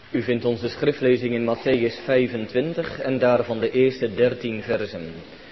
U vindt onze schriftlezing in Mattheüs 25 en daarvan de eerste 13 versen.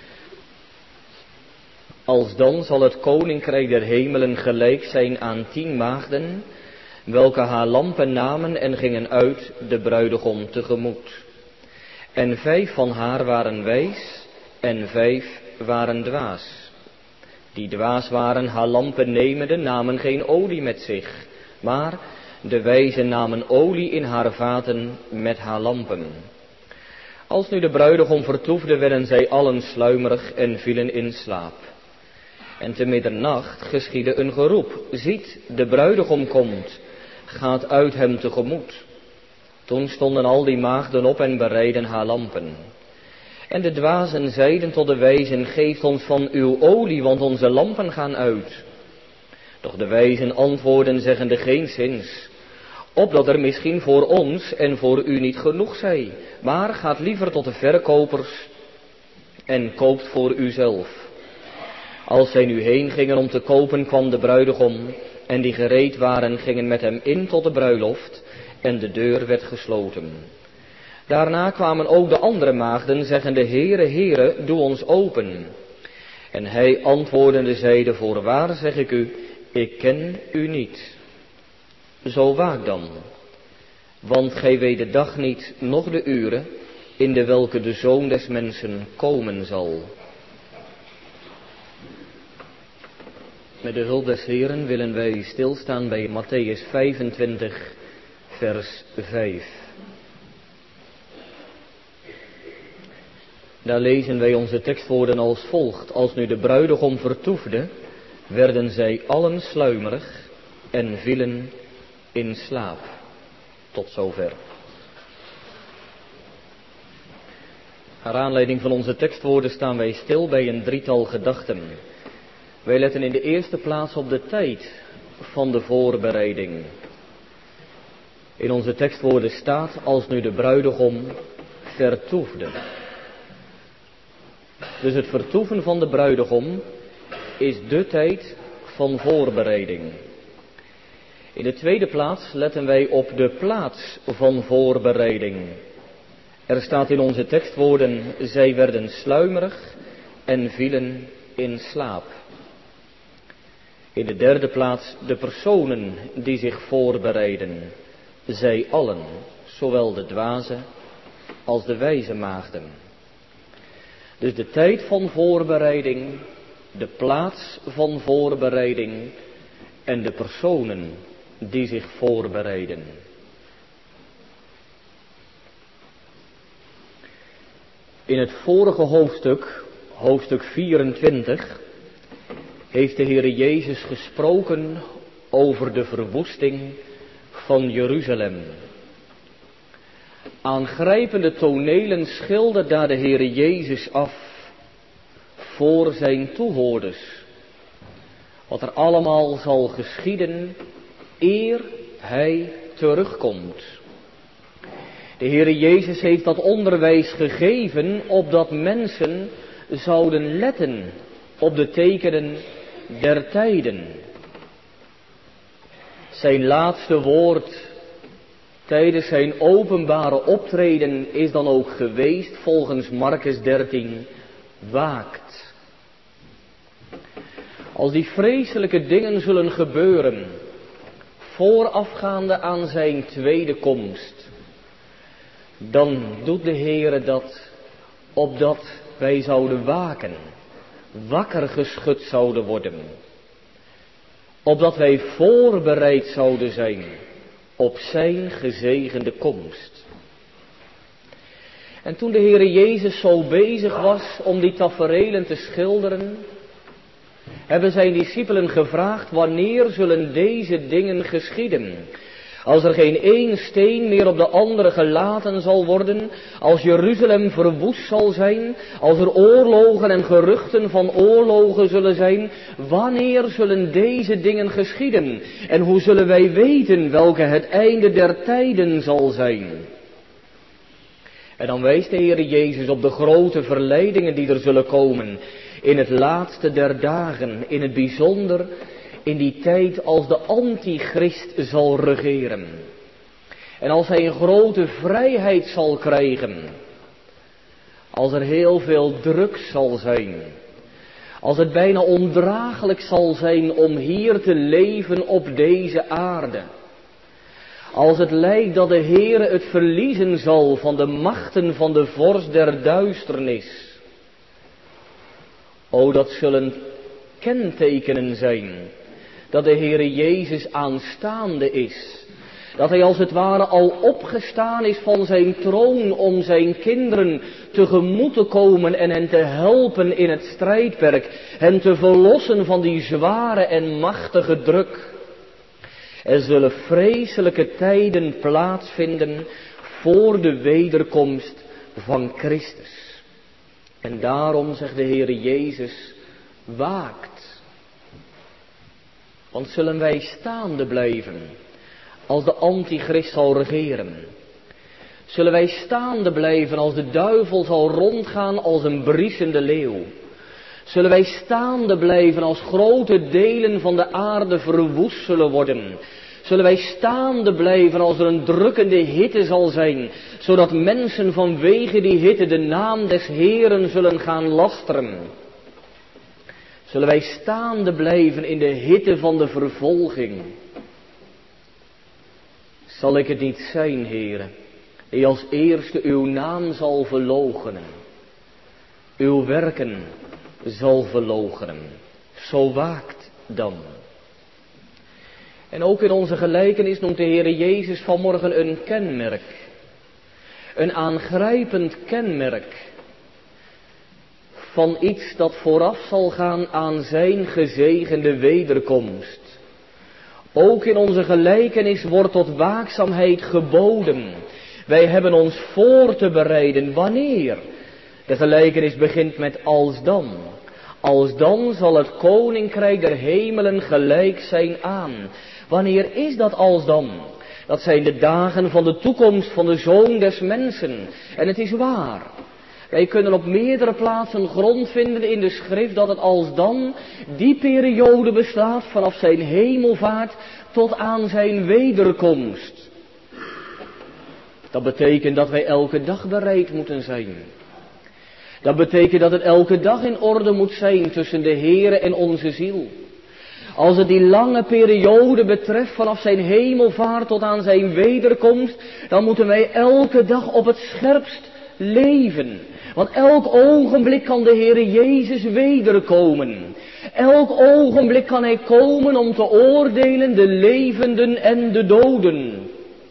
Alsdan zal het koninkrijk der hemelen gelijk zijn aan 10 maagden, welke haar lampen namen en gingen uit de bruidegom tegemoet. En 5 van haar waren wijs en 5 waren dwaas. Die dwaas waren, haar lampen nemende, namen geen olie met zich, maar de wijze namen olie in haar vaten met haar lampen. Als nu de bruidegom vertoefde, werden zij allen sluimerig en vielen in slaap. En te middernacht geschiedde een geroep: ziet, de bruidegom komt, gaat uit hem tegemoet. Toen stonden al die maagden op en bereidden haar lampen. En de dwazen zeiden tot de wijzen: geeft ons van uw olie, want onze lampen gaan uit. Doch de wijzen antwoorden, zeggende: geenszins, opdat er misschien voor ons en voor u niet genoeg zij, maar gaat liever tot de verkopers en koopt voor uzelf. Als zij nu heen gingen om te kopen, kwam de bruidegom, en die gereed waren gingen met hem in tot de bruiloft, en de deur werd gesloten. Daarna kwamen ook de andere maagden, zeggende: Heere, Heere, doe ons open. En hij antwoordende zeide: voorwaar zeg ik u, ik ken u niet. Zo waak dan, want gij weet de dag niet, noch de ure, in de welke de Zoon des Mensen komen zal. Met de hulp des Heeren willen wij stilstaan bij Mattheüs 25, vers 5. Daar lezen wij onze tekstwoorden als volgt: als nu de bruidegom vertoefde, werden zij allen sluimerig en vielen in slaap. Tot zover. Naar aanleiding van onze tekstwoorden staan wij stil bij een drietal gedachten. Wij letten in de eerste plaats op de tijd van de voorbereiding. In onze tekstwoorden staat: als nu de bruidegom vertoefde. Dus het vertoeven van de bruidegom is de tijd van voorbereiding. In de tweede plaats letten wij op de plaats van voorbereiding. Er staat in onze tekstwoorden: zij werden sluimerig en vielen in slaap. In de derde plaats de personen die zich voorbereiden. Zij allen, zowel de dwaze als de wijze maagden. Dus de tijd van voorbereiding, de plaats van voorbereiding en de personen die zich voorbereiden. In het vorige hoofdstuk, hoofdstuk 24, heeft de Heere Jezus gesproken over de verwoesting van Jeruzalem. Aangrijpende tonelen schildert daar de Heere Jezus af voor zijn toehoorders. Wat er allemaal zal geschieden eer hij terugkomt. De Heere Jezus heeft dat onderwijs gegeven opdat mensen zouden letten op de tekenen der tijden. Zijn laatste woord tijdens zijn openbare optreden is dan ook geweest, volgens Markus 13, waakt. Als die vreselijke dingen zullen gebeuren, voorafgaande aan zijn tweede komst, dan doet de Heere dat opdat wij zouden waken, wakker geschud zouden worden, opdat wij voorbereid zouden zijn op zijn gezegende komst. En toen de Heere Jezus zo bezig was om die taferelen te schilderen, hebben zijn discipelen gevraagd: wanneer zullen deze dingen geschieden? Als er geen één steen meer op de andere gelaten zal worden, als Jeruzalem verwoest zal zijn, als er oorlogen en geruchten van oorlogen zullen zijn, wanneer zullen deze dingen geschieden? En hoe zullen wij weten welke het einde der tijden zal zijn? En dan wijst de Heere Jezus op de grote verleidingen die er zullen komen in het laatste der dagen, in het bijzonder in die tijd als de antichrist zal regeren. En als hij een grote vrijheid zal krijgen. Als er heel veel druk zal zijn. Als het bijna ondraaglijk zal zijn om hier te leven op deze aarde. Als het lijkt dat de Heere het verliezen zal van de machten van de vorst der duisternis. O, dat zullen kentekenen zijn. Dat de Heere Jezus aanstaande is. Dat hij als het ware al opgestaan is van zijn troon om zijn kinderen tegemoet te komen en hen te helpen in het strijdperk. Hen te verlossen van die zware en machtige druk. Er zullen vreselijke tijden plaatsvinden voor de wederkomst van Christus. En daarom zegt de Heere Jezus, waakt. Want zullen wij staande blijven als de antichrist zal regeren? Zullen wij staande blijven als de duivel zal rondgaan als een briesende leeuw? Zullen wij staande blijven als grote delen van de aarde verwoest zullen worden? Zullen wij staande blijven als er een drukkende hitte zal zijn, zodat mensen vanwege die hitte de naam des Heeren zullen gaan lasteren? Zullen wij staande blijven in de hitte van de vervolging? Zal ik het niet zijn, Heere, die als eerste uw naam zal verloochenen, uw werken zal verloochenen? Zo waakt dan. En ook in onze gelijkenis noemt de Heere Jezus vanmorgen een kenmerk. Een aangrijpend kenmerk. Van iets dat vooraf zal gaan aan zijn gezegende wederkomst. Ook in onze gelijkenis wordt tot waakzaamheid geboden. Wij hebben ons voor te bereiden. Wanneer? De gelijkenis begint met als dan. Als dan zal het koninkrijk der hemelen gelijk zijn aan. Wanneer is dat als dan? Dat zijn de dagen van de toekomst van de Zoon des Mensen. En het is waar. Wij kunnen op meerdere plaatsen grond vinden in de schrift dat het als dan die periode bestaat vanaf zijn hemelvaart tot aan zijn wederkomst. Dat betekent dat wij elke dag bereid moeten zijn. Dat betekent dat het elke dag in orde moet zijn tussen de Heere en onze ziel. Als het die lange periode betreft vanaf zijn hemelvaart tot aan zijn wederkomst, dan moeten wij elke dag op het scherpst leven. Want elk ogenblik kan de Heere Jezus wederkomen. Elk ogenblik kan hij komen om te oordelen de levenden en de doden.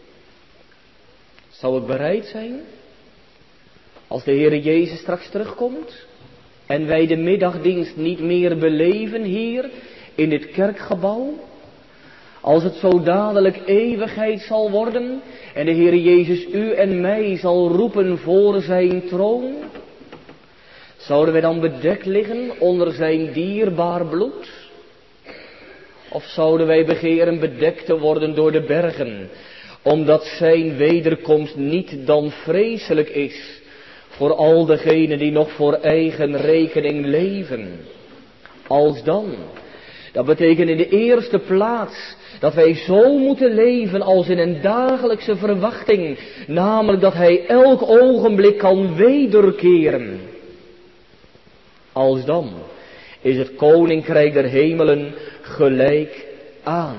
Zou ik bereid zijn? Als de Heere Jezus straks terugkomt en wij de middagdienst niet meer beleven hier in dit kerkgebouw. Als het zo dadelijk eeuwigheid zal worden en de Heere Jezus u en mij zal roepen voor zijn troon. Zouden wij dan bedekt liggen onder zijn dierbaar bloed? Of zouden wij begeren bedekt te worden door de bergen, omdat zijn wederkomst niet dan vreselijk is voor al degenen die nog voor eigen rekening leven? Als dan. Dat betekent in de eerste plaats dat wij zo moeten leven als in een dagelijkse verwachting. Namelijk dat hij elk ogenblik kan wederkeren. Als dan is het koninkrijk der hemelen gelijk aan.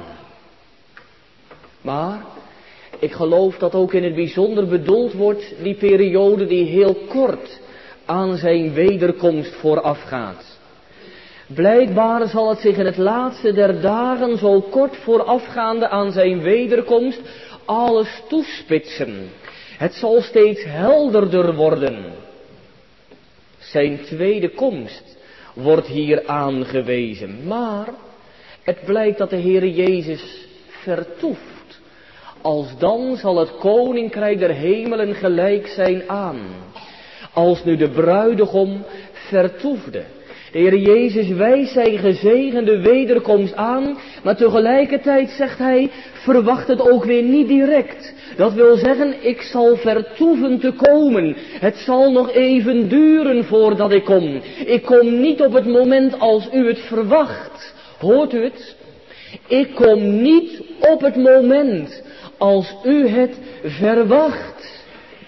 Maar ik geloof dat ook in het bijzonder bedoeld wordt die periode die heel kort aan zijn wederkomst voorafgaat. Blijkbaar zal het zich in het laatste der dagen zo kort voorafgaande aan zijn wederkomst alles toespitsen. Het zal steeds helderder worden. Zijn tweede komst wordt hier aangewezen. Maar het blijkt dat de Heere Jezus vertoeft. Als dan zal het koninkrijk der hemelen gelijk zijn aan. Als nu de bruidegom vertoefde. De Heer Jezus wijst zijn gezegende wederkomst aan, maar tegelijkertijd zegt hij, verwacht het ook weer niet direct. Dat wil zeggen, ik zal vertoeven te komen. Het zal nog even duren voordat ik kom. Ik kom niet op het moment als u het verwacht. Hoort u het? Ik kom niet op het moment als u het verwacht.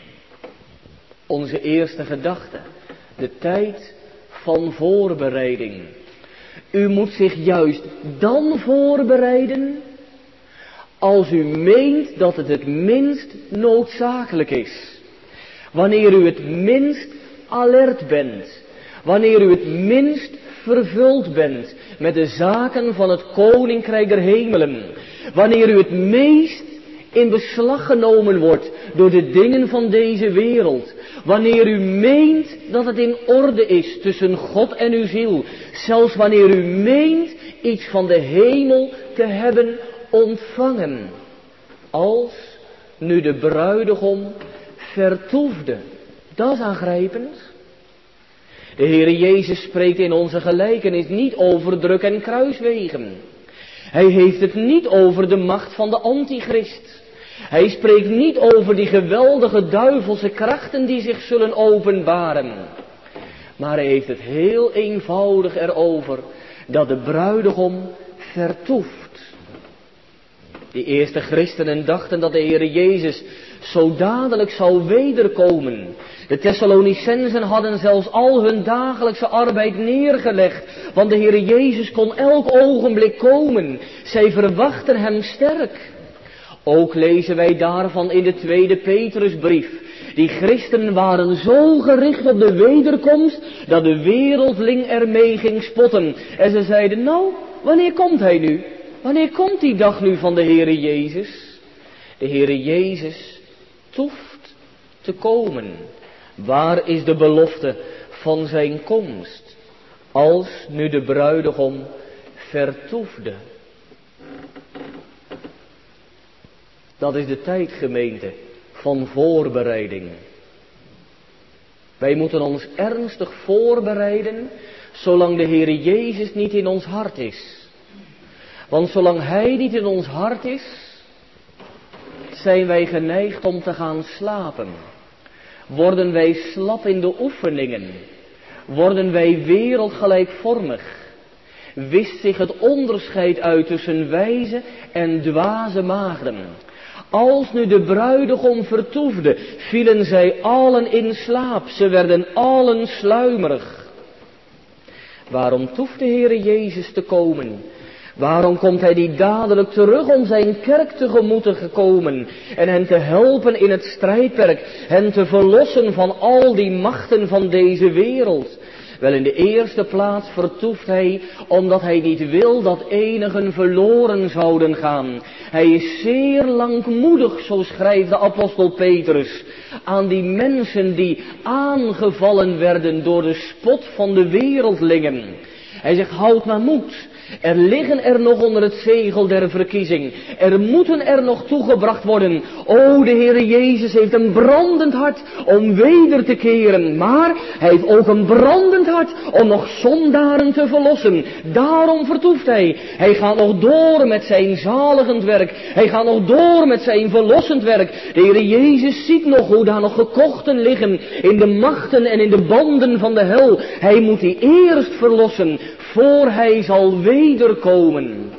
Onze eerste gedachte, de tijd van voorbereiding. U moet zich juist dan voorbereiden als u meent dat het minst noodzakelijk is. Wanneer u het minst alert bent. Wanneer u het minst vervuld bent met de zaken van het Koninkrijk der Hemelen. Wanneer u het meest in beslag genomen wordt door de dingen van deze wereld. Wanneer u meent dat het in orde is tussen God en uw ziel. Zelfs wanneer u meent iets van de hemel te hebben ontvangen. Als nu de bruidegom vertoefde. Dat is aangrijpend. De Heere Jezus spreekt in onze gelijkenis niet over druk en kruiswegen. Hij heeft het niet over de macht van de antichrist. Hij spreekt niet over die geweldige duivelse krachten die zich zullen openbaren. Maar hij heeft het heel eenvoudig erover dat de bruidegom vertoeft. Die eerste christenen dachten dat de Heere Jezus zo dadelijk zou wederkomen. De Thessalonicensen hadden zelfs al hun dagelijkse arbeid neergelegd, want de Heere Jezus kon elk ogenblik komen. Zij verwachten hem sterk. Ook lezen wij daarvan in de tweede Petrusbrief. Die christenen waren zo gericht op de wederkomst, dat de wereldling ermee ging spotten. En ze zeiden, nou, wanneer komt hij nu? Wanneer komt die dag nu van de Heere Jezus? De Heere Jezus toeft te komen. Waar is de belofte van zijn komst? Als nu de bruidegom vertoefde. Dat is de tijd, gemeente, van voorbereiding. Wij moeten ons ernstig voorbereiden, zolang de Heere Jezus niet in ons hart is. Want zolang Hij niet in ons hart is, zijn wij geneigd om te gaan slapen. Worden wij slap in de oefeningen. Worden wij wereldgelijkvormig. Wist zich het onderscheid uit tussen wijze en dwaze maagden. Als nu de bruidegom vertoefde, vielen zij allen in slaap. Ze werden allen sluimerig. Waarom toeft de Heere Jezus te komen? Waarom komt hij niet dadelijk terug om zijn kerk tegemoet te komen en hen te helpen in het strijdperk, hen te verlossen van al die machten van deze wereld? Wel, in de eerste plaats vertoeft hij omdat hij niet wil dat enigen verloren zouden gaan. Hij is zeer langmoedig, zo schrijft de apostel Petrus, aan die mensen die aangevallen werden door de spot van de wereldlingen. Hij zegt, houd maar moed. Er liggen er nog onder het zegel der verkiezing. Er moeten er nog toegebracht worden. O, de Heere Jezus heeft een brandend hart om weder te keren. Maar hij heeft ook een brandend hart om nog zondaren te verlossen. Daarom vertoeft hij. Hij gaat nog door met zijn zaligend werk. Hij gaat nog door met zijn verlossend werk. De Heere Jezus ziet nog hoe daar nog gekochten liggen in de machten en in de banden van de hel. Hij moet die eerst verlossen, voor hij zal wederkomen.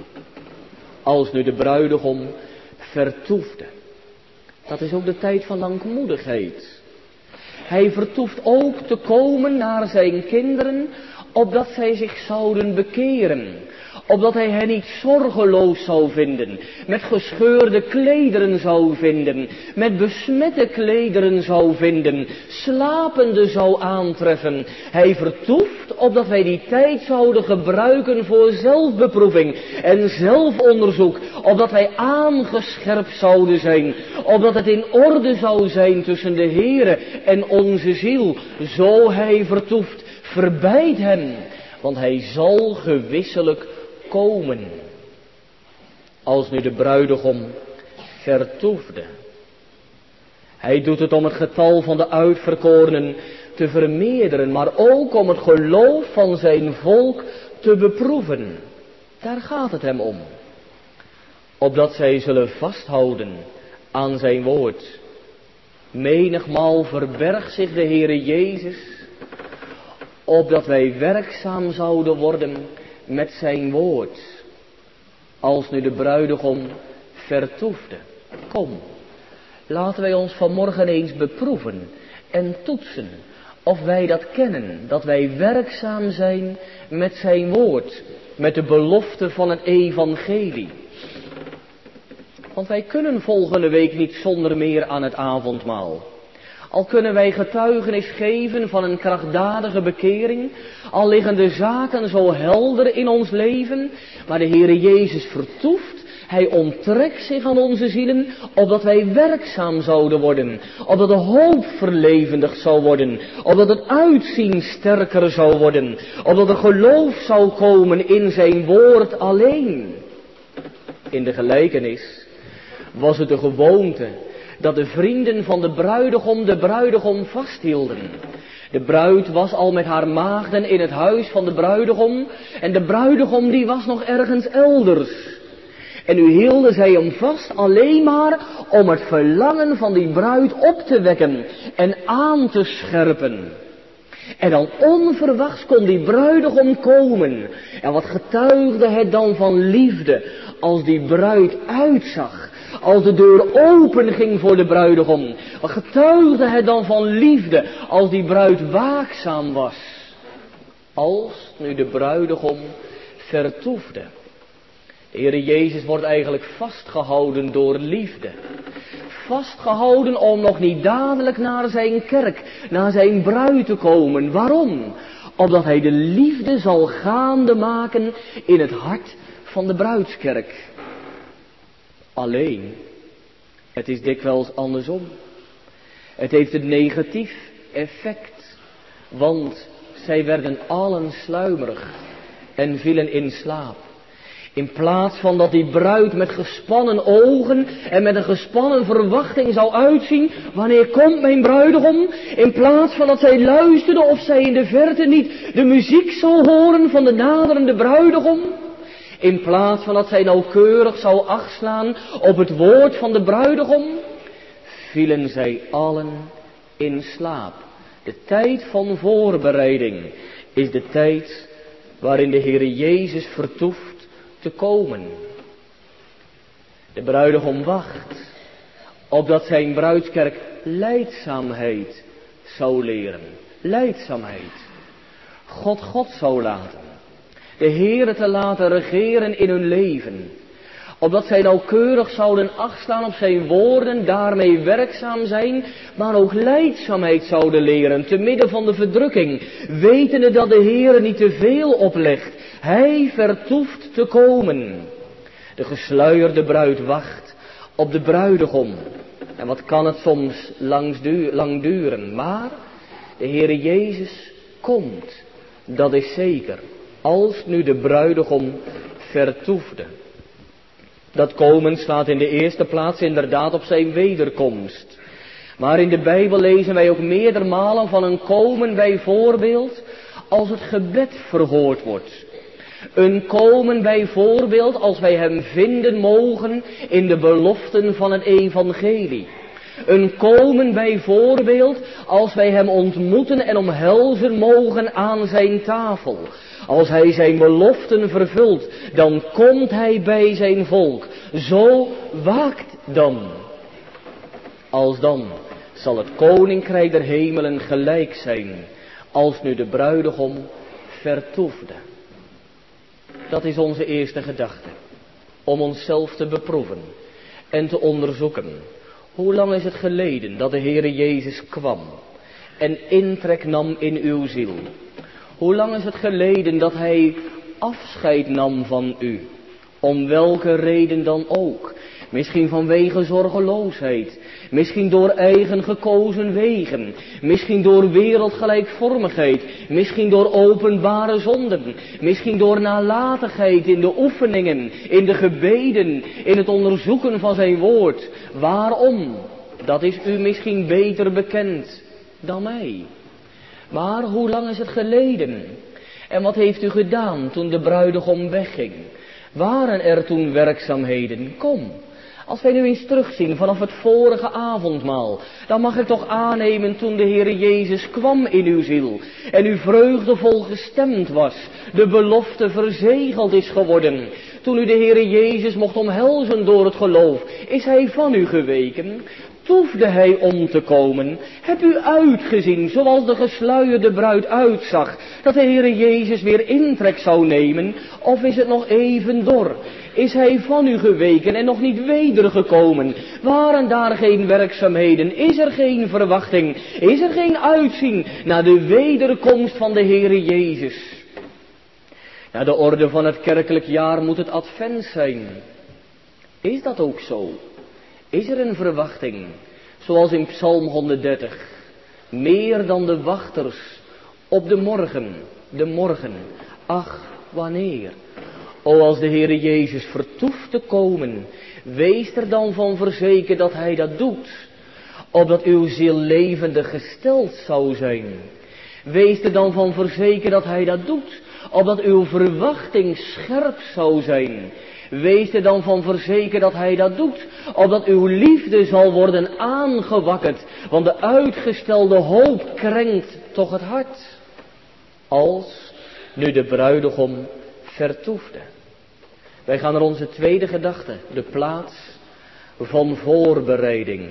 Als nu de bruidegom vertoefde. Dat is ook de tijd van langmoedigheid. Hij vertoeft ook te komen naar zijn kinderen, opdat zij zich zouden bekeren. Opdat hij hen niet zorgeloos zou vinden, met gescheurde klederen zou vinden, met besmette klederen zou vinden, slapende zou aantreffen. Hij vertoeft opdat wij die tijd zouden gebruiken voor zelfbeproeving en zelfonderzoek, opdat wij aangescherpt zouden zijn, opdat het in orde zou zijn tussen de Heere en onze ziel. Zo hij vertoeft, verbeid hem, want hij zal gewisselijk komen. Als nu de bruidegom vertoefde. Hij doet het om het getal van de uitverkorenen te vermeerderen, maar ook om het geloof van zijn volk te beproeven. Daar gaat het hem om. Opdat zij zullen vasthouden aan zijn woord. Menigmaal verbergt zich de Heere Jezus, opdat wij werkzaam zouden worden met zijn woord. Als nu de bruidegom vertoefde. Kom, laten wij ons vanmorgen eens beproeven en toetsen of wij dat kennen, dat wij werkzaam zijn met zijn woord, met de belofte van het evangelie. Want wij kunnen volgende week niet zonder meer aan het avondmaal. Al kunnen wij getuigenis geven van een krachtdadige bekering, al liggen de zaken zo helder in ons leven, maar de Heere Jezus vertoeft, Hij onttrekt zich aan onze zielen, opdat wij werkzaam zouden worden, opdat de hoop verlevendigd zou worden, opdat het uitzien sterker zou worden, opdat er geloof zou komen in zijn woord alleen. In de gelijkenis was het de gewoonte dat de vrienden van de bruidegom vasthielden. De bruid was al met haar maagden in het huis van de bruidegom en de bruidegom die was nog ergens elders. En nu hielden zij hem vast alleen maar om het verlangen van die bruid op te wekken en aan te scherpen. En dan onverwachts kon die bruidegom komen. En wat getuigde het dan van liefde als die bruid uitzag. Als de deur open ging voor de bruidegom. Wat getuigde het dan van liefde als die bruid waakzaam was. Als nu de bruidegom vertoefde. De Heere Jezus wordt eigenlijk vastgehouden door liefde. Vastgehouden om nog niet dadelijk naar zijn kerk, naar zijn bruid te komen. Waarom? Opdat hij de liefde zal gaande maken in het hart van de bruidskerk. Alleen, het is dikwijls andersom. Het heeft een negatief effect, want zij werden allen sluimerig en vielen in slaap. In plaats van dat die bruid met gespannen ogen en met een gespannen verwachting zou uitzien, wanneer komt mijn bruidegom? In plaats van dat zij luisterde of zij in de verte niet de muziek zou horen van de naderende bruidegom. In plaats van dat zij nauwkeurig zou acht slaan op het woord van de bruidegom, vielen zij allen in slaap. De tijd van voorbereiding is de tijd waarin de Heere Jezus vertoeft te komen. De bruidegom wacht, opdat zijn bruidskerk lijdzaamheid zou leren. Lijdzaamheid. God zou laten. De Heere te laten regeren in hun leven. Opdat zij nauwkeurig zouden achtslaan op zijn woorden, daarmee werkzaam zijn, maar ook lijdzaamheid zouden leren, te midden van de verdrukking, wetende dat de Heere niet te veel oplegt. Hij vertoeft te komen. De gesluierde bruid wacht op de bruidegom. En wat kan het soms lang duren, maar de Heere Jezus komt, dat is zeker, als nu de bruidegom vertoefde. Dat komen staat in de eerste plaats inderdaad op zijn wederkomst. Maar in de Bijbel lezen wij ook meerdere malen van een komen bijvoorbeeld als het gebed verhoord wordt. Een komen bijvoorbeeld als wij hem vinden mogen in de beloften van het evangelie. Een komen bijvoorbeeld als wij hem ontmoeten en omhelzen mogen aan zijn tafel. Als hij zijn beloften vervult, dan komt hij bij zijn volk. Zo waakt dan. Alsdan zal het koninkrijk der hemelen gelijk zijn, als nu de bruidegom vertoefde. Dat is onze eerste gedachte, om onszelf te beproeven en te onderzoeken. Hoe lang is het geleden dat de Heere Jezus kwam en intrek nam in uw ziel? Hoe lang is het geleden dat hij afscheid nam van u? Om welke reden dan ook. Misschien vanwege zorgeloosheid. Misschien door eigen gekozen wegen. Misschien door wereldgelijkvormigheid. Misschien door openbare zonden. Misschien door nalatigheid in de oefeningen, in de gebeden, in het onderzoeken van zijn woord. Waarom? Dat is u misschien beter bekend dan mij. Maar hoe lang is het geleden? En wat heeft u gedaan toen de bruidegom wegging? Waren er toen werkzaamheden? Kom, Als wij nu eens terugzien vanaf het vorige avondmaal, dan mag ik toch aannemen toen de Heere Jezus kwam in uw ziel en u vreugdevol gestemd was, de belofte verzegeld is geworden. Toen u de Heere Jezus mocht omhelzen door het geloof, is hij van u geweken. Toefde hij om te komen? Heb u uitgezien zoals de gesluierde bruid uitzag, dat de Heere Jezus weer intrek zou nemen? Of is het nog even dor? Is hij van u geweken en nog niet wedergekomen? Waren daar geen werkzaamheden? Is er geen verwachting? Is er geen uitzien naar de wederkomst van de Heere Jezus? Naar de orde van het kerkelijk jaar moet het advent zijn. Is dat ook zo? Is er een verwachting, zoals in Psalm 130, meer dan de wachters op de morgen, ach, wanneer? O, als de Heere Jezus vertoeft te komen, wees er dan van verzekerd dat hij dat doet, opdat uw ziel levendig gesteld zou zijn. Wees er dan van verzekerd dat hij dat doet, opdat uw verwachting scherp zou zijn. Wees er dan van verzekerd dat hij dat doet, opdat uw liefde zal worden aangewakkerd, want de uitgestelde hoop krenkt toch het hart. Als nu de bruidegom vertoefde. Wij gaan naar onze tweede gedachte, de plaats van voorbereiding.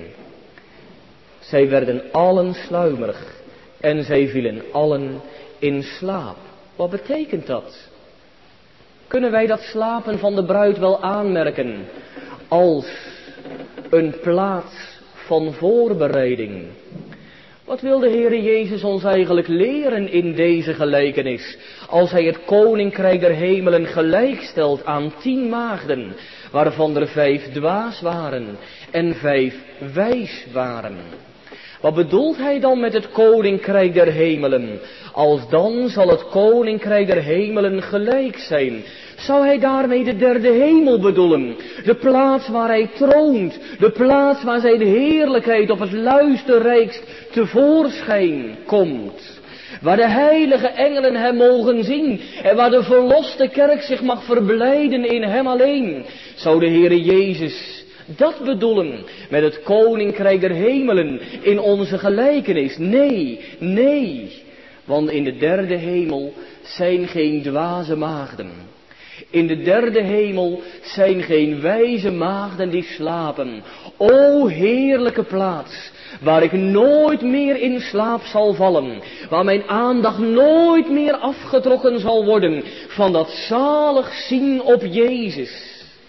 Zij werden allen sluimerig en zij vielen allen in slaap. Wat betekent dat? Kunnen wij dat slapen van de bruid wel aanmerken als een plaats van voorbereiding? Wat wil de Heere Jezus ons eigenlijk leren in deze gelijkenis, als hij het koninkrijk der hemelen gelijkstelt aan 10 maagden, waarvan er 5 dwaas waren en 5 wijs waren? Wat bedoelt hij dan met het koninkrijk der hemelen? Als dan zal het koninkrijk der hemelen gelijk zijn. Zou hij daarmee de derde hemel bedoelen? De plaats waar hij troont. De plaats waar zijn heerlijkheid op het luisterrijkst tevoorschijn komt. Waar de heilige engelen hem mogen zien. En waar de verloste kerk zich mag verblijden in hem alleen. Zou de Heere Jezus dat bedoelen met het koninkrijk der hemelen in onze gelijkenis? Nee. Want in de derde hemel zijn geen dwaze maagden. In de derde hemel zijn geen wijze maagden die slapen. O heerlijke plaats, waar ik nooit meer in slaap zal vallen. Waar mijn aandacht nooit meer afgetrokken zal worden van dat zalig zien op Jezus.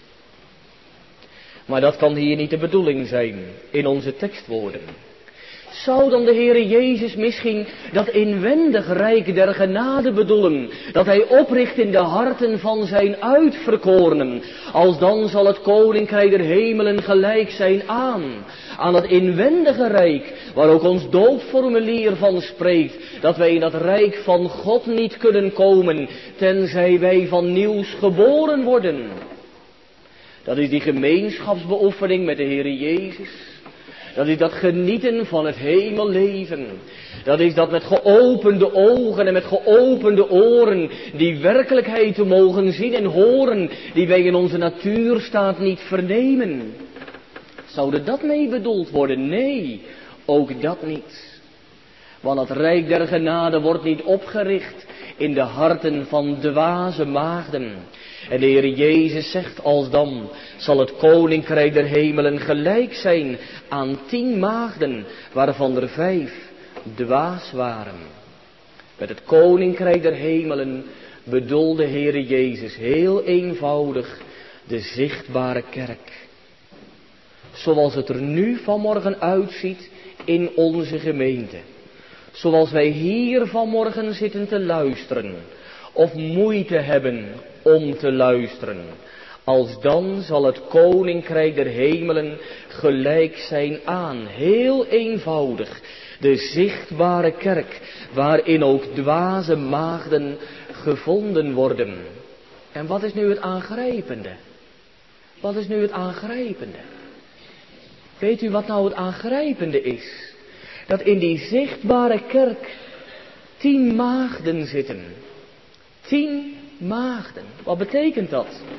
Maar dat kan hier niet de bedoeling zijn in onze tekstwoorden. Zou dan de Heere Jezus misschien dat inwendig rijk der genade bedoelen, dat hij opricht in de harten van zijn uitverkorenen? Als dan zal het koninkrijk der hemelen gelijk zijn aan dat inwendige rijk, waar ook ons doopformulier van spreekt, dat wij in dat rijk van God niet kunnen komen, tenzij wij van nieuws geboren worden. Dat is die gemeenschapsbeoefening met de Heere Jezus. Dat is dat genieten van het hemelleven. Dat is dat met geopende ogen en met geopende oren die werkelijkheid te mogen zien en horen die wij in onze natuurstaat niet vernemen. Zou er dat mee bedoeld worden? Nee, ook dat niet. Want het rijk der genade wordt niet opgericht in de harten van dwaze maagden. En de Heer Jezus zegt, alsdan zal het koninkrijk der hemelen gelijk zijn aan 10 maagden, waarvan er 5 dwaas waren. Met het koninkrijk der hemelen bedoelde Heer Jezus heel eenvoudig de zichtbare kerk. Zoals het er nu vanmorgen uitziet in onze gemeente. Zoals wij hier vanmorgen zitten te luisteren. Of moeite hebben om te luisteren. Als dan zal het koninkrijk der hemelen gelijk zijn aan. Heel eenvoudig. De zichtbare kerk. Waarin ook dwaze maagden gevonden worden. En wat is nu het aangrijpende? Wat is nu het aangrijpende? Weet u wat nou het aangrijpende is? Dat in die zichtbare kerk 10 maagden zitten. 10 maagden. Wat betekent dat?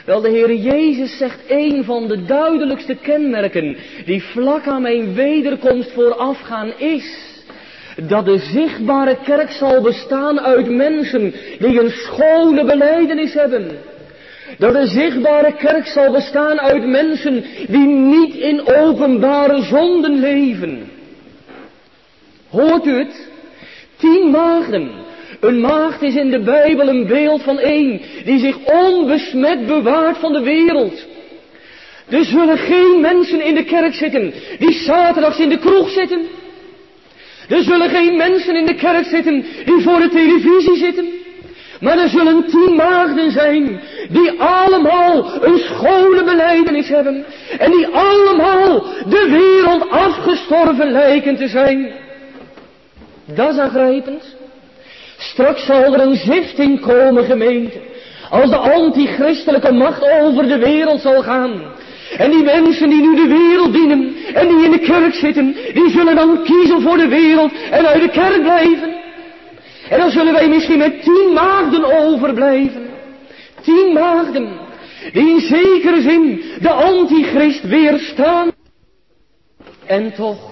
Wel, de Heer Jezus zegt een van de duidelijkste kenmerken die vlak aan mijn wederkomst voorafgaan is dat de zichtbare kerk zal bestaan uit mensen die een schone belijdenis hebben. Dat de zichtbare kerk zal bestaan uit mensen die niet in openbare zonden leven. Hoort u het? 10 maagden. Een maagd is in de Bijbel een beeld van één die zich onbesmet bewaart van de wereld. Er zullen geen mensen in de kerk zitten die zaterdags in de kroeg zitten. Er zullen geen mensen in de kerk zitten die voor de televisie zitten. Maar er zullen 10 maagden zijn die allemaal een schone belijdenis hebben. En die allemaal de wereld afgestorven lijken te zijn. Dat is aangrijpend. Straks zal er een zifting komen, gemeente. Als de antichristelijke macht over de wereld zal gaan. En die mensen die nu de wereld dienen en die in de kerk zitten, die zullen dan kiezen voor de wereld en uit de kerk blijven. En dan zullen wij misschien met 10 maagden overblijven. 10 maagden die in zekere zin de antichrist weerstaan. En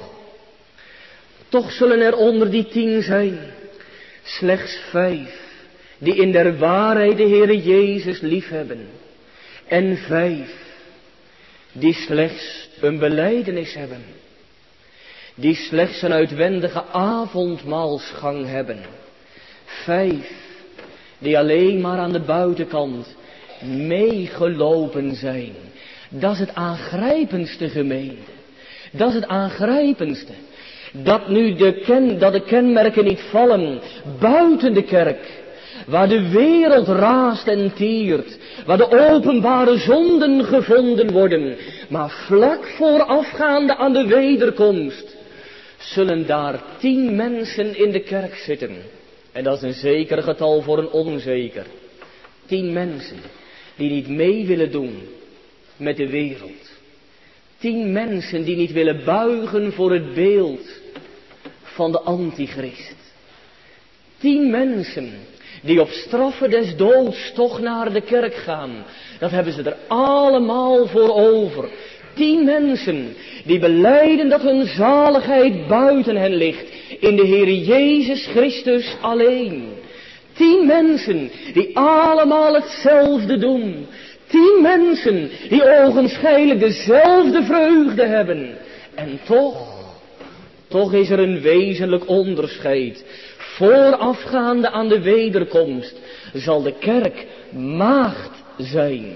toch zullen er onder die 10 zijn slechts 5 die in der waarheid de Heere Jezus liefhebben. En 5 die slechts een belijdenis hebben. Die slechts een uitwendige avondmaalsgang hebben. 5 die alleen maar aan de buitenkant meegelopen zijn. Dat is het aangrijpendste, gemeente. Dat is het aangrijpendste. Dat nu de kenmerken niet vallen buiten de kerk. Waar de wereld raast en tiert. Waar de openbare zonden gevonden worden. Maar vlak voorafgaande aan de wederkomst zullen daar 10 mensen in de kerk zitten. En dat is een zeker getal voor een onzeker. 10 mensen die niet mee willen doen met de wereld. 10 mensen die niet willen buigen voor het beeld van de antichrist. 10 mensen die op straffe des doods toch naar de kerk gaan. Dat hebben ze er allemaal voor over. 10 mensen die belijden dat hun zaligheid buiten hen ligt. In de Heere Jezus Christus alleen. 10 mensen die allemaal hetzelfde doen. 10 mensen die ogenschijnlijk dezelfde vreugde hebben. En toch is er een wezenlijk onderscheid. Voorafgaande aan de wederkomst zal de kerk maagd zijn.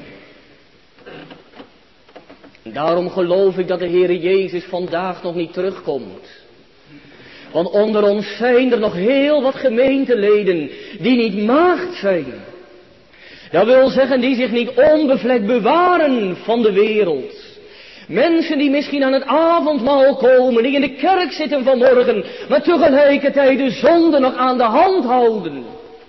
Daarom geloof ik dat de Heere Jezus vandaag nog niet terugkomt. Want onder ons zijn er nog heel wat gemeenteleden die niet maagd zijn. Dat wil zeggen die zich niet onbevlekt bewaren van de wereld. Mensen die misschien aan het avondmaal komen, die in de kerk zitten vanmorgen, maar tegelijkertijd de zonde nog aan de hand houden.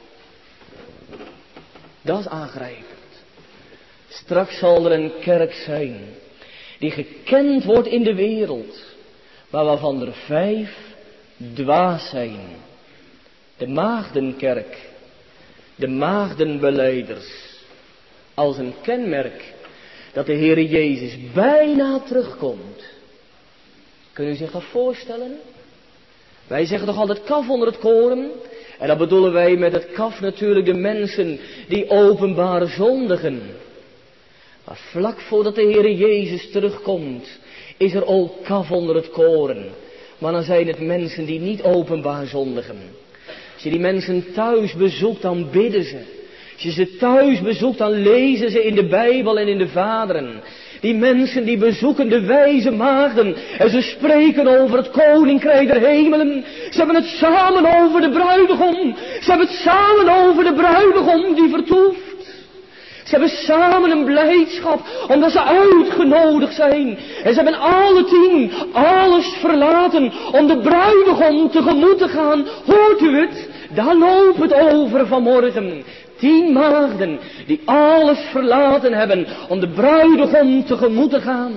Dat is aangrijpend. Straks zal er een kerk zijn die gekend wordt in de wereld, maar waarvan er 5 dwaas zijn. De maagdenkerk, de maagdenbelijders, als een kenmerk dat de Heere Jezus bijna terugkomt. Kun u zich dat voorstellen? Wij zeggen toch altijd kaf onder het koren? En dan bedoelen wij met het kaf natuurlijk de mensen die openbaar zondigen. Maar vlak voordat de Heere Jezus terugkomt, is er ook kaf onder het koren. Maar dan zijn het mensen die niet openbaar zondigen. Als je die mensen thuis bezoekt, dan bidden ze. Als je ze thuis bezoekt, dan lezen ze in de Bijbel en in de Vaderen. Die mensen die bezoeken de wijze maagden. En ze spreken over het koninkrijk der hemelen. Ze hebben het samen over de bruidegom. Ze hebben het samen over de bruidegom die vertoeft. Ze hebben samen een blijdschap, omdat ze uitgenodigd zijn. En ze hebben alle 10 alles verlaten om de bruidegom tegemoet te gaan. Hoort u het? Daar loopt het over vanmorgen. 10 maagden die alles verlaten hebben om de bruidegom tegemoet te gaan.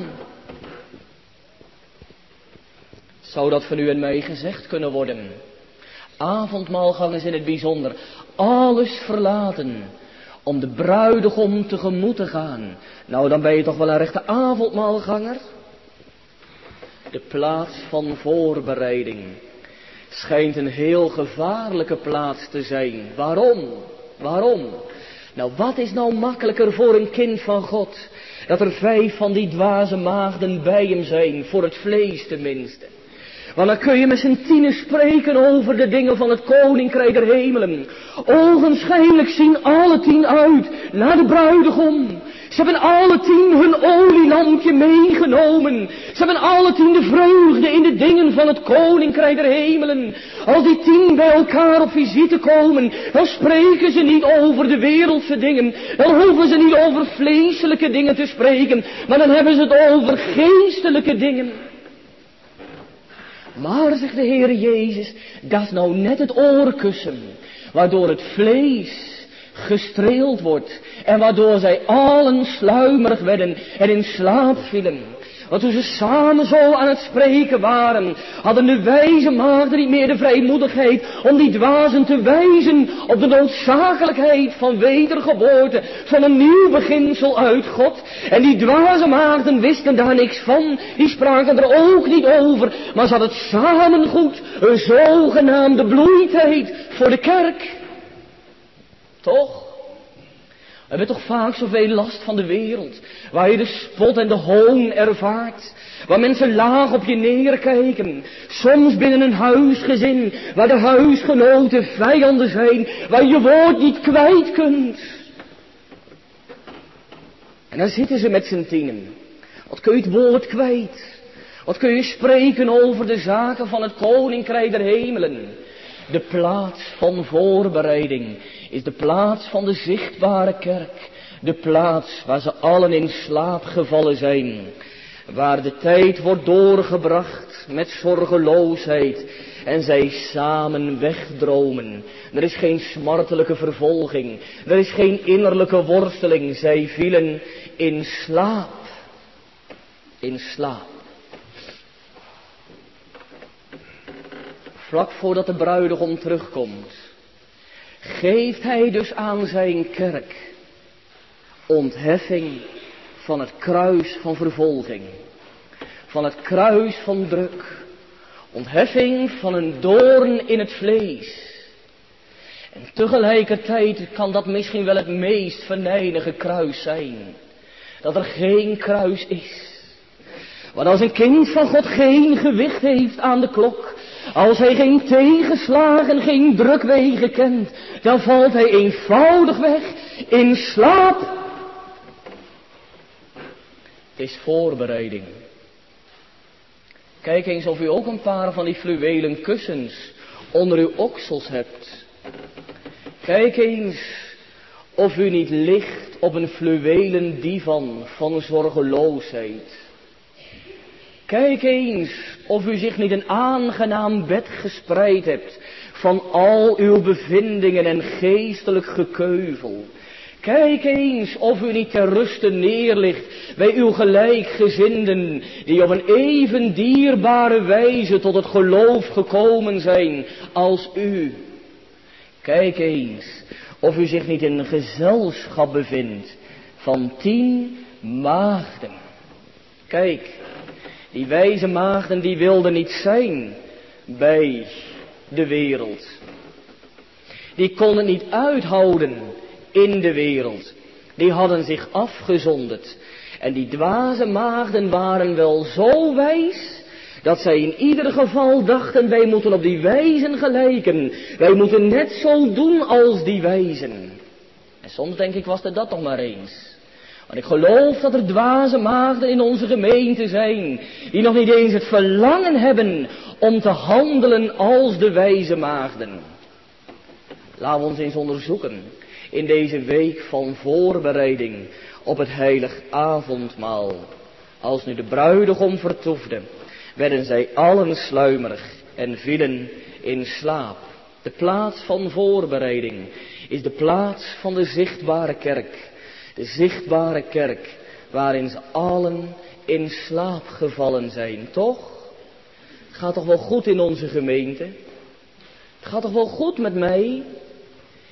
Zou dat van u en mij gezegd kunnen worden? Avondmaalgangers in het bijzonder. Alles verlaten om de bruidegom tegemoet te gaan. Nou, dan ben je toch wel een rechte avondmaalganger? De plaats van voorbereiding schijnt een heel gevaarlijke plaats te zijn. Waarom? Waarom? Nou, wat is nou makkelijker voor een kind van God? Dat er 5 van die dwaze maagden bij hem zijn, voor het vlees tenminste. Want dan kun je met z'n 10 spreken over de dingen van het koninkrijk der hemelen. Ogenschijnlijk zien alle 10 uit naar de bruidegom. Ze hebben alle 10 hun olielampje meegenomen. Ze hebben alle 10 de vreugde in de dingen van het koninkrijk der hemelen. Als die 10 bij elkaar op visite komen, dan spreken ze niet over de wereldse dingen. Dan hoeven ze niet over vleeselijke dingen te spreken, maar dan hebben ze het over geestelijke dingen. Maar, zegt de Heere Jezus, dat is nou net het oorkussen, waardoor het vlees gestreeld wordt en waardoor zij allen sluimerig werden en in slaap vielen. Want toen ze samen zo aan het spreken waren, hadden de wijze maagden niet meer de vrijmoedigheid om die dwazen te wijzen op de noodzakelijkheid van wedergeboorte, van een nieuw beginsel uit God. En die dwaze maagden wisten daar niks van, die spraken er ook niet over, maar ze hadden het samen goed, een zogenaamde bloeitijd voor de kerk. Toch? We hebben toch vaak zoveel last van de wereld, waar je de spot en de hoon ervaart, waar mensen laag op je neerkijken, soms binnen een huisgezin, waar de huisgenoten vijanden zijn, waar je je woord niet kwijt kunt. En dan zitten ze met z'n 10. Wat kun je het woord kwijt? Wat kun je spreken over de zaken van het koninkrijk der hemelen? De plaats van voorbereiding is de plaats van de zichtbare kerk. De plaats waar ze allen in slaap gevallen zijn. Waar de tijd wordt doorgebracht met zorgeloosheid. En zij samen wegdromen. Er is geen smartelijke vervolging. Er is geen innerlijke worsteling. Zij vielen in slaap. In slaap. Vlak voordat de bruidegom terugkomt, geeft hij dus aan zijn kerk ontheffing van het kruis van vervolging, van het kruis van druk, ontheffing van een doorn in het vlees. En tegelijkertijd kan dat misschien wel het meest venijnige kruis zijn, dat er geen kruis is. Want als een kind van God geen gewicht heeft aan de klok, als hij geen tegenslagen, geen drukwegen kent, dan valt hij eenvoudig weg in slaap. Het is voorbereiding. Kijk eens of u ook een paar van die fluwelen kussens onder uw oksels hebt. Kijk eens of u niet ligt op een fluwelen divan van zorgeloosheid. Kijk eens of u zich niet een aangenaam bed gespreid hebt van al uw bevindingen en geestelijk gekeuvel. Kijk eens of u niet ter ruste neerligt bij uw gelijkgezinden die op een even dierbare wijze tot het geloof gekomen zijn als u. Kijk eens of u zich niet in een gezelschap bevindt van 10 maagden. Kijk, die wijze maagden die wilden niet zijn bij de wereld. Die konden niet uithouden in de wereld. Die hadden zich afgezonderd. En die dwaze maagden waren wel zo wijs dat zij in ieder geval dachten, wij moeten op die wijzen gelijken. Wij moeten net zo doen als die wijzen. En soms denk ik, was er dat toch maar eens. Want ik geloof dat er dwaze maagden in onze gemeente zijn, die nog niet eens het verlangen hebben om te handelen als de wijze maagden. Laten we ons eens onderzoeken in deze week van voorbereiding op het heilig avondmaal. Als nu de bruidegom vertoefde, werden zij allen sluimerig en vielen in slaap. De plaats van voorbereiding is de plaats van de zichtbare kerk. De zichtbare kerk waarin ze allen in slaap gevallen zijn, toch? Het gaat toch wel goed in onze gemeente? Het gaat toch wel goed met mij?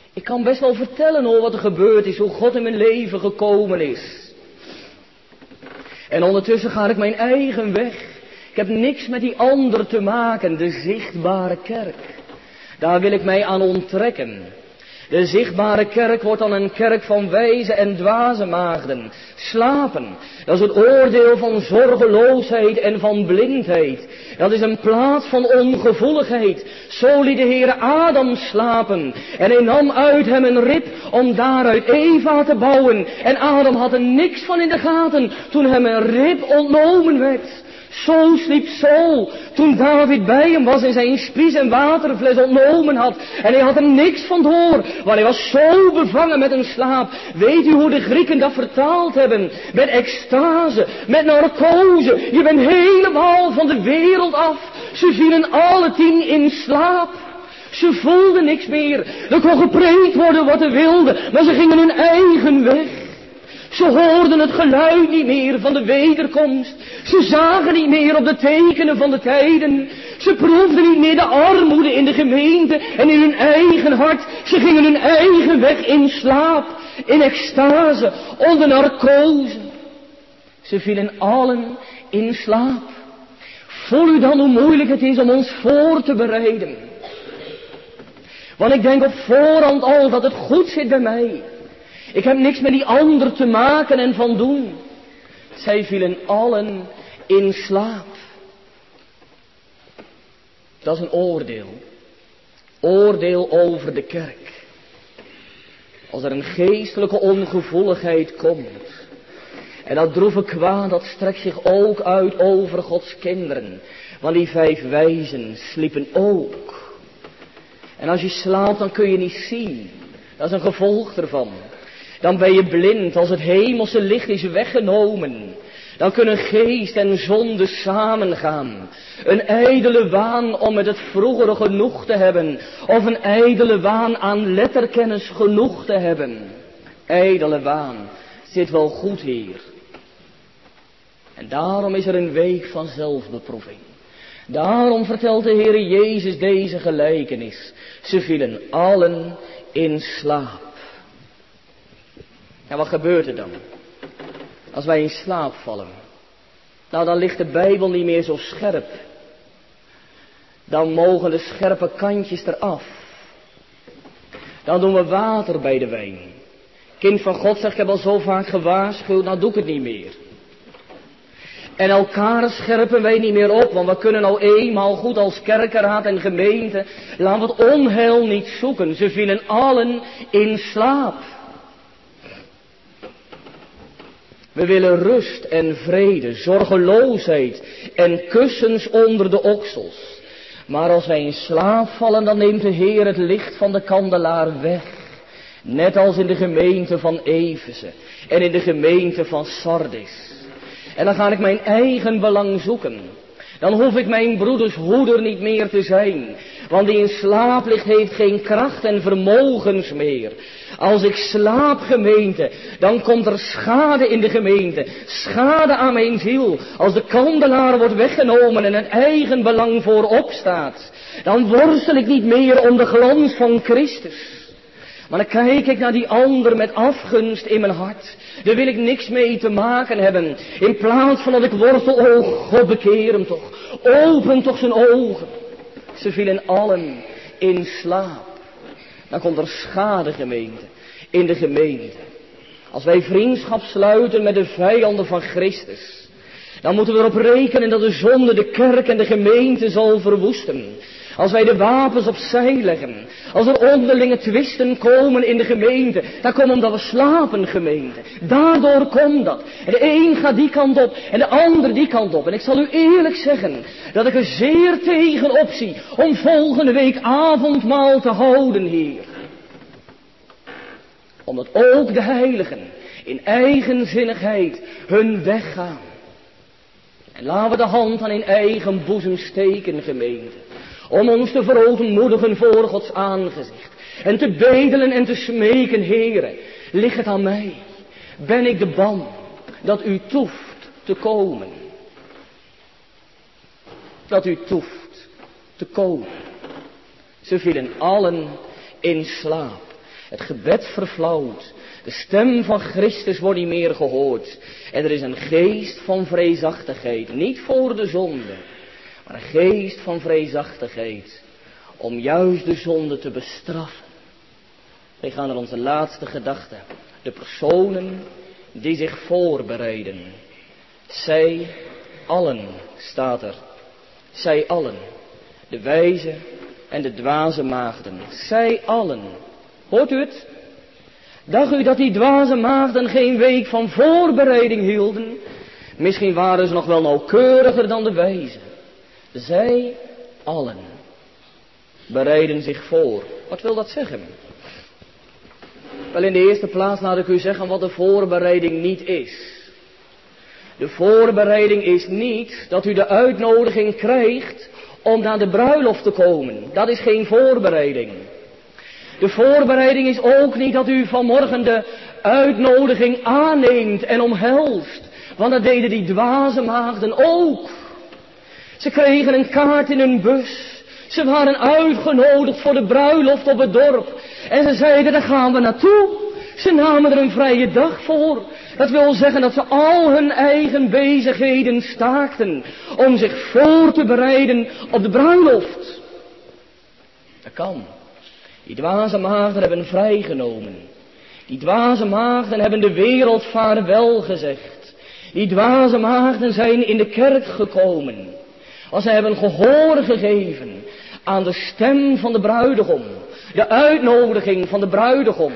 Ik kan best wel vertellen hoor wat er gebeurd is, hoe God in mijn leven gekomen is. En ondertussen ga ik mijn eigen weg. Ik heb niks met die ander te maken, de zichtbare kerk. Daar wil ik mij aan onttrekken. De zichtbare kerk wordt dan een kerk van wijze en dwaze maagden. Slapen, dat is het oordeel van zorgeloosheid en van blindheid. Dat is een plaats van ongevoeligheid. Zo liet de Heere Adam slapen. En hij nam uit hem een rib om daaruit Eva te bouwen. En Adam had er niks van in de gaten toen hem een rib ontnomen werd. Zo sliep Saul toen David bij hem was en zijn spies en waterfles ontnomen had. En hij had er niks van door, want hij was zo bevangen met een slaap. Weet u hoe de Grieken dat vertaald hebben? Met extase, met narcose. Je bent helemaal van de wereld af. Ze vielen alle 10 in slaap. Ze voelden niks meer. Er kon gepreekt worden wat ze wilden, maar ze gingen hun eigen weg. Ze hoorden het geluid niet meer van de wederkomst. Ze zagen niet meer op de tekenen van de tijden. Ze proefden niet meer de armoede in de gemeente en in hun eigen hart. Ze gingen hun eigen weg in slaap, in extase, onder narcose. Ze vielen allen in slaap. Voel u dan hoe moeilijk het is om ons voor te bereiden. Want ik denk op voorhand al dat het goed zit bij mij. Ik heb niks met die ander te maken en van doen. Zij vielen allen in slaap. Dat is een oordeel. Oordeel over de kerk. Als er een geestelijke ongevoeligheid komt. En dat droeve kwaad, dat strekt zich ook uit over Gods kinderen. Want die 5 wijzen sliepen ook. En als je slaapt, dan kun je niet zien. Dat is een gevolg ervan. Dan ben je blind als het hemelse licht is weggenomen. Dan kunnen geest en zonde samengaan. Een ijdele waan om met het vroegere genoeg te hebben. Of een ijdele waan aan letterkennis genoeg te hebben. Ijdele waan zit wel goed hier. En daarom is er een week van zelfbeproeving. Daarom vertelt de Heere Jezus deze gelijkenis. Ze vielen allen in slaap. En wat gebeurt er dan? Als wij in slaap vallen. Nou, dan ligt de Bijbel niet meer zo scherp. Dan mogen de scherpe kantjes eraf. Dan doen we water bij de wijn. Kind van God zegt, ik heb al zo vaak gewaarschuwd, nou doe ik het niet meer. En elkaar scherpen wij niet meer op, want we kunnen nou eenmaal goed als kerkenraad en gemeente. Laten we het onheil niet zoeken. Ze vielen allen in slaap. We willen rust en vrede, zorgeloosheid en kussens onder de oksels. Maar als wij in slaap vallen, dan neemt de Heer het licht van de kandelaar weg. Net als in de gemeente van Efeze en in de gemeente van Sardis. En dan ga ik mijn eigen belang zoeken. Dan hoef ik mijn broeders hoeder niet meer te zijn. Want die in slaap ligt heeft geen kracht en vermogens meer. Als ik slaap, gemeente, dan komt er schade in de gemeente. Schade aan mijn ziel. Als de kandelaar wordt weggenomen en een eigen belang voorop staat. Dan worstel ik niet meer om de glans van Christus. Maar dan kijk ik naar die ander met afgunst in mijn hart. Daar wil ik niks mee te maken hebben. In plaats van dat ik worstel, oh God, bekeer hem toch. Open toch zijn ogen. Ze vielen allen in slaap. Dan komt er schade, gemeente, in de gemeente. Als wij vriendschap sluiten met de vijanden van Christus, dan moeten we erop rekenen dat de zonde de kerk en de gemeente zal verwoesten. Als wij de wapens opzij leggen. Als er onderlinge twisten komen in de gemeente. Dat komt omdat we slapen, gemeente. Daardoor komt dat. En de een gaat die kant op en de ander die kant op. En ik zal u eerlijk zeggen dat ik er zeer tegen opzie om volgende week avondmaal te houden, Heer. Omdat ook de heiligen in eigenzinnigheid hun weg gaan. En laten we de hand aan in eigen boezem steken, gemeente. Om ons te verootmoedigen voor Gods aangezicht. En te bedelen en te smeken, Heere. Ligt het aan mij? Ben ik de ban dat u toeft te komen? Dat u toeft te komen. Ze vielen allen in slaap. Het gebed verflauwt. De stem van Christus wordt niet meer gehoord. En er is een geest van vreesachtigheid. Niet voor de zonde. Maar een geest van vreesachtigheid. Om juist de zonde te bestraffen. Wij gaan naar onze laatste gedachte. De personen die zich voorbereiden. Zij allen, staat er. Zij allen. De wijze en de dwaze maagden. Zij allen. Hoort u het? Dacht u dat die dwaze maagden geen week van voorbereiding hielden? Misschien waren ze nog wel nauwkeuriger dan de wijze. Zij allen bereiden zich voor. Wat wil dat zeggen? Wel, in de eerste plaats laat ik u zeggen wat de voorbereiding niet is. De voorbereiding is niet dat u de uitnodiging krijgt om naar de bruiloft te komen. Dat is geen voorbereiding. De voorbereiding is ook niet dat u vanmorgen de uitnodiging aanneemt en omhelst. Want dat deden die dwaze maagden ook. Ze kregen een kaart in hun bus. Ze waren uitgenodigd voor de bruiloft op het dorp. En ze zeiden, daar gaan we naartoe. Ze namen er een vrije dag voor. Dat wil zeggen dat ze al hun eigen bezigheden staakten. Om zich voor te bereiden op de bruiloft. Dat kan. Die dwaze maagden hebben vrijgenomen. Die dwaze maagden hebben de wereld vaarwel gezegd. Die dwaze maagden zijn in de kerk gekomen. Want zij hebben gehoor gegeven aan de stem van de bruidegom. De uitnodiging van de bruidegom.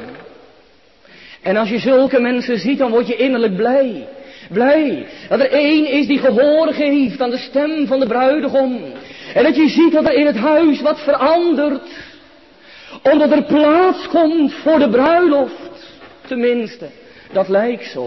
En als je zulke mensen ziet, dan word je innerlijk blij. Blij dat er één is die gehoor geeft aan de stem van de bruidegom. En dat je ziet dat er in het huis wat verandert. Omdat er plaats komt voor de bruiloft. Tenminste, dat lijkt zo.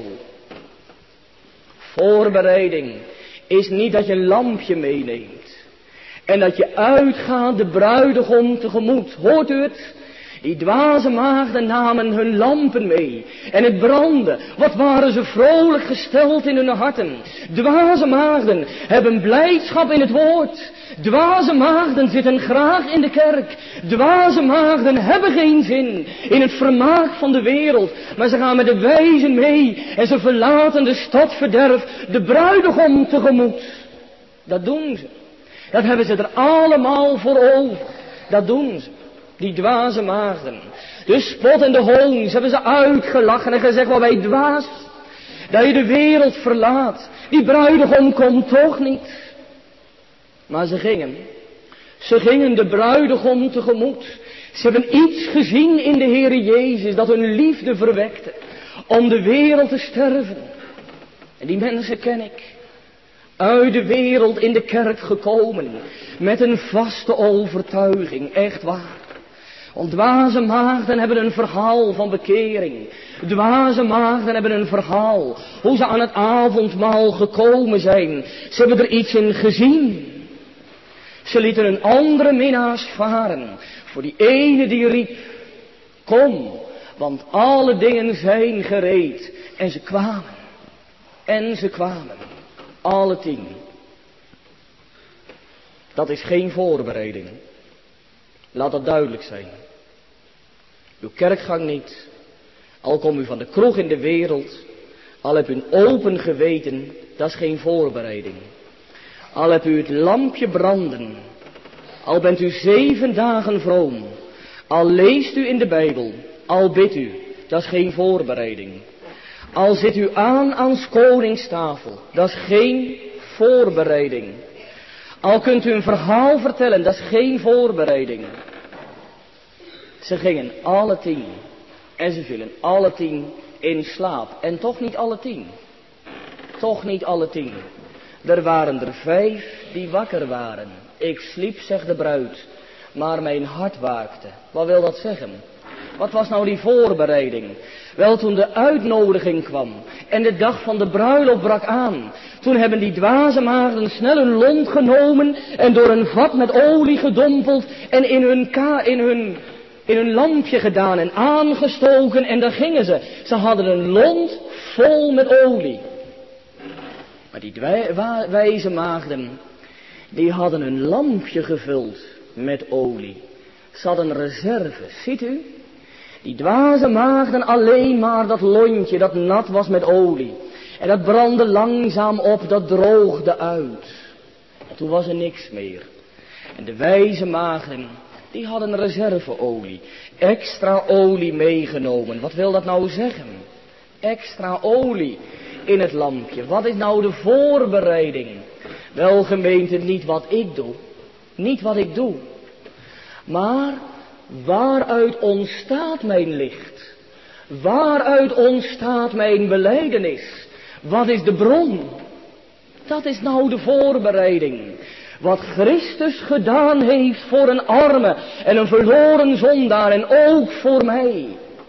Voorbereiding is niet dat je een lampje meeneemt. En dat je uitgaat de bruidegom tegemoet. Hoort u het? Die dwaze maagden namen hun lampen mee. En het brandde. Wat waren ze vrolijk gesteld in hun harten. Dwaze maagden hebben blijdschap in het woord. Dwaze maagden zitten graag in de kerk. Dwaze maagden hebben geen zin in het vermaak van de wereld. Maar ze gaan met de wijzen mee. En ze verlaten de stadverderf de bruidegom tegemoet. Dat doen ze. Dat hebben ze er allemaal voor over. Dat doen ze. Die dwaze maagden. De spot en de hoon. Ze hebben ze uitgelachen en gezegd, wat wij dwaas. Dat je de wereld verlaat. Die bruidegom komt toch niet. Maar ze gingen de bruidegom tegemoet. Ze hebben iets gezien in de Heere Jezus dat hun liefde verwekte. Om de wereld te sterven. En die mensen ken ik. Uit de wereld in de kerk gekomen. Met een vaste overtuiging. Echt waar. Want dwaze maagden hebben een verhaal van bekering. Dwaze maagden hebben een verhaal. Hoe ze aan het avondmaal gekomen zijn. Ze hebben er iets in gezien. Ze lieten een andere minnaars varen. Voor die ene die riep. Kom, want alle dingen zijn gereed. En ze kwamen. En ze kwamen. Alle 10. Dat is geen voorbereiding. Laat dat duidelijk zijn. Uw kerkgang niet. Al kom u van de kroeg in de wereld. Al hebt u een open geweten. Dat is geen voorbereiding. Al hebt u het lampje branden. Al bent u 7 dagen vroom. Al leest u in de Bijbel. Al bidt u. Dat is geen voorbereiding. Al zit u aan 's koningstafel. Dat is geen voorbereiding. Al kunt u een verhaal vertellen. Dat is geen voorbereiding. Ze gingen alle 10. En ze vielen alle 10 in slaap. En toch niet alle 10. Toch niet alle 10. Er waren er 5 die wakker waren. Ik sliep, zegt de bruid, maar mijn hart waakte. Wat wil dat zeggen? Wat was nou die voorbereiding? Wel, toen de uitnodiging kwam en de dag van de bruiloft brak aan. Toen hebben die dwaze maagden snel een lont genomen en door een vat met olie gedompeld en in hun lampje gedaan en aangestoken en daar gingen ze. Ze hadden een lont vol met olie. Maar die wijze maagden, die hadden een lampje gevuld met olie. Ze hadden reserve, ziet u? Die dwaze maagden alleen maar dat lontje dat nat was met olie. En dat brandde langzaam op, dat droogde uit. En toen was er niks meer. En de wijze maagden, die hadden reserveolie. Extra olie meegenomen. Wat wil dat nou zeggen? Extra olie in het lampje. Wat is nou de voorbereiding? Wel gemeente, niet wat ik doe. Niet wat ik doe. Maar waaruit ontstaat mijn licht? Waaruit ontstaat mijn belijdenis? Wat is de bron? Dat is nou de voorbereiding. Wat Christus gedaan heeft voor een arme en een verloren zondaar en ook voor mij.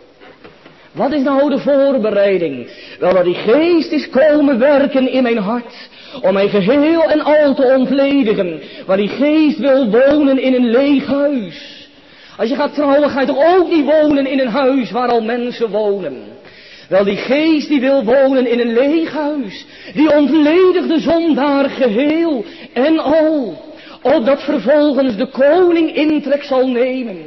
Wat is nou de voorbereiding? Wel, dat die geest is komen werken in mijn hart. Om mij geheel en al te ontledigen. Waar die geest wil wonen in een leeg huis. Als je gaat trouwen, ga je toch ook niet wonen in een huis waar al mensen wonen. Wel, die geest die wil wonen in een leeg huis. Die ontledigt de zondaar geheel en al. Opdat vervolgens de koning intrek zal nemen.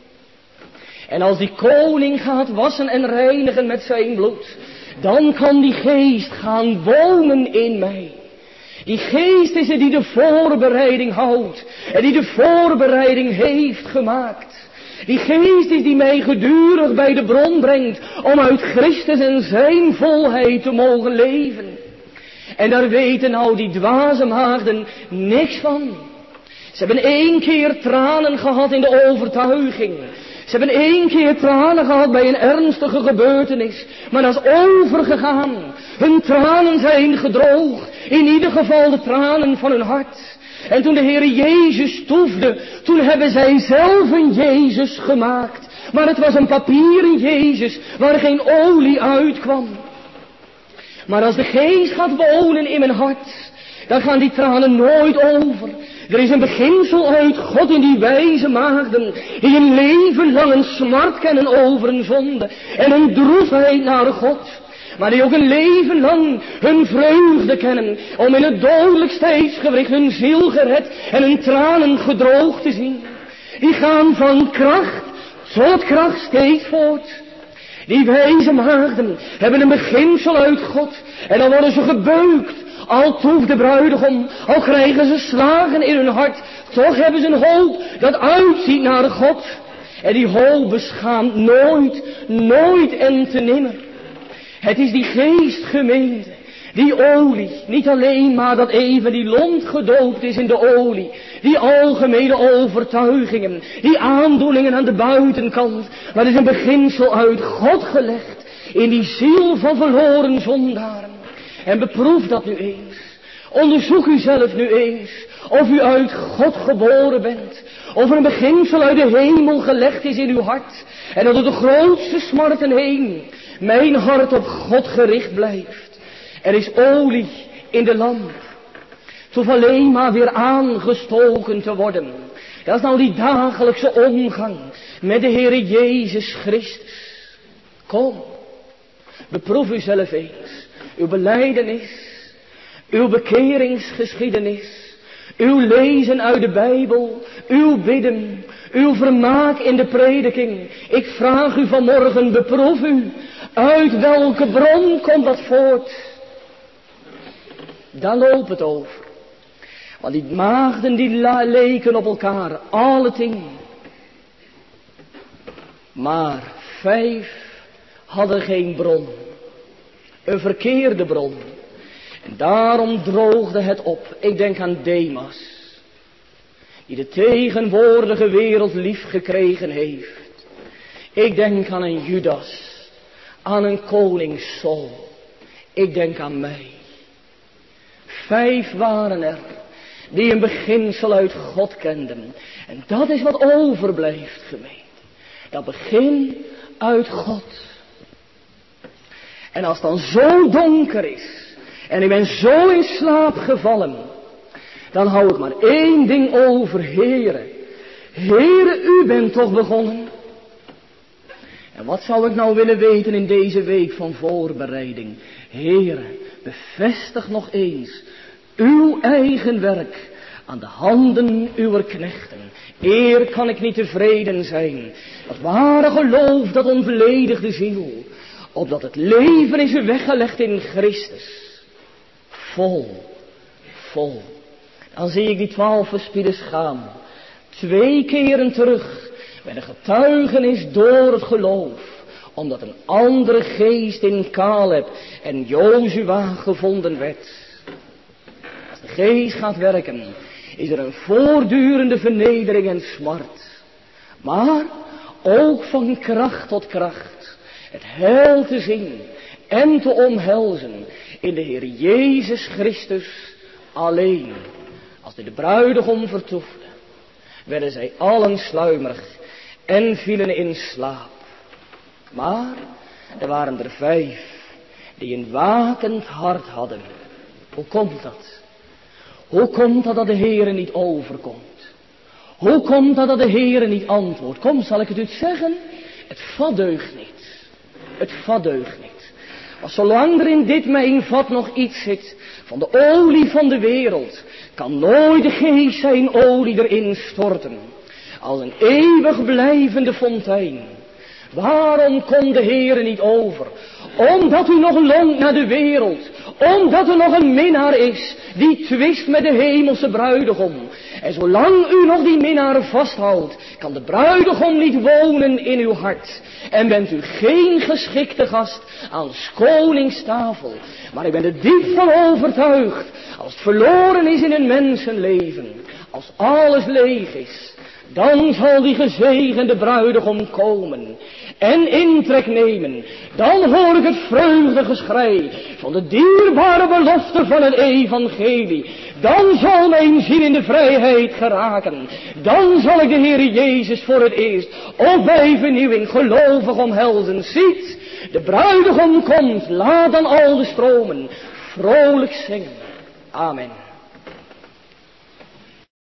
En als die koning gaat wassen en reinigen met zijn bloed, dan kan die geest gaan wonen in mij. Die geest is het die de voorbereiding houdt en die de voorbereiding heeft gemaakt. Die geest is die mij gedurig bij de bron brengt om uit Christus en zijn volheid te mogen leven. En daar weten nou die dwaze maagden niks van. Ze hebben 1 keer tranen gehad in de overtuiging. Ze hebben 1 keer tranen gehad bij een ernstige gebeurtenis. Maar dat is overgegaan. Hun tranen zijn gedroogd. In ieder geval de tranen van hun hart. En toen de Heere Jezus toefde, toen hebben zij zelf een Jezus gemaakt. Maar het was een papieren Jezus waar geen olie uitkwam. Maar als de geest gaat wonen in mijn hart, dan gaan die tranen nooit over. Er is een beginsel uit God in die wijze maagden, die een leven lang een smart kennen over een zonde en een droefheid naar God. Maar die ook een leven lang hun vreugde kennen, om in het dodelijk tijdsgewricht hun ziel gered en hun tranen gedroogd te zien. Die gaan van kracht tot kracht steeds voort. Die wijze maagden hebben een beginsel uit God en dan worden ze gebeukt. Al toeft de bruidegom, al krijgen ze slagen in hun hart, toch hebben ze een hoop dat uitziet naar God. En die hoop beschaamt nooit, nooit en te nimmer. Het is die geestgemeente, die olie, niet alleen maar dat even die lont gedoopt is in de olie, die algemene overtuigingen, die aandoeningen aan de buitenkant, maar het is een beginsel uit God gelegd in die ziel van verloren zondaren. En beproef dat nu eens. Onderzoek u zelf nu eens of u uit God geboren bent. Of er een beginsel uit de hemel gelegd is in uw hart. En dat door de grootste smarten heen mijn hart op God gericht blijft. Er is olie in de lamp. Het hoeft alleen maar weer aangestoken te worden. Dat is nou die dagelijkse omgang met de Heere Jezus Christus. Kom, beproef u zelf eens. Uw belijdenis, uw bekeringsgeschiedenis, uw lezen uit de Bijbel, uw bidden, uw vermaak in de prediking. Ik vraag u vanmorgen, beproef u, uit welke bron komt dat voort? Daar loopt het over. Want die maagden die leken op elkaar, alle 10. Maar 5 hadden geen bron. Een verkeerde bron. En daarom droogde het op. Ik denk aan Demas. Die de tegenwoordige wereld lief gekregen heeft. Ik denk aan een Judas. Aan een koning Saul. Ik denk aan mij. 5 waren er. Die een beginsel uit God kenden. En dat is wat overblijft, gemeente. Dat begin uit God. En als het dan zo donker is, en ik ben zo in slaap gevallen, dan hou ik maar 1 ding over, Heere. Heere, u bent toch begonnen. En wat zou ik nou willen weten in deze week van voorbereiding? Heere, bevestig nog eens uw eigen werk aan de handen uwer knechten. Eer kan ik niet tevreden zijn. Dat ware geloof, dat onvolledigde ziel. Opdat het leven is weggelegd in Christus. Vol. Dan zie ik die 12 verspieders gaan. 2 keren terug. Met een getuigenis door het geloof. Omdat een andere geest in Caleb en Jozua gevonden werd. Als de geest gaat werken, is er een voortdurende vernedering en smart. Maar ook van kracht tot kracht. Het heil te zien en te omhelzen in de Heer Jezus Christus alleen. Als de bruidegom vertoefde, werden zij allen sluimerig en vielen in slaap. Maar er waren er 5 die een wakend hart hadden. Hoe komt dat? Hoe komt dat dat de Heere niet overkomt? Hoe komt dat dat de Heere niet antwoordt? Kom, zal ik het u zeggen? Het vat deugt niet. Het vat deugt niet. Maar zolang er in dit mijn vat nog iets zit van de olie van de wereld, kan nooit de geest zijn olie erin storten. Als een eeuwig blijvende fontein. Waarom komt de Heere niet over? Omdat u nog longt naar de wereld. Omdat er nog een minnaar is die twist met de hemelse bruidegom. En zolang u nog die minnaar vasthoudt, kan de bruidegom niet wonen in uw hart. En bent u geen geschikte gast aan 's konings tafel. Maar ik ben er diep van overtuigd, als het verloren is in een mensenleven, als alles leeg is, dan zal die gezegende bruidegom komen en intrek nemen. Dan hoor ik het vreugdegeschrei van de dierbare belofte van het evangelie. Dan zal mijn ziel in de vrijheid geraken. Dan zal ik de Heer Jezus voor het eerst op bij vernieuwing gelovig omhelzen. Ziet, de bruidegom komt, laat dan al de stromen vrolijk zingen. Amen.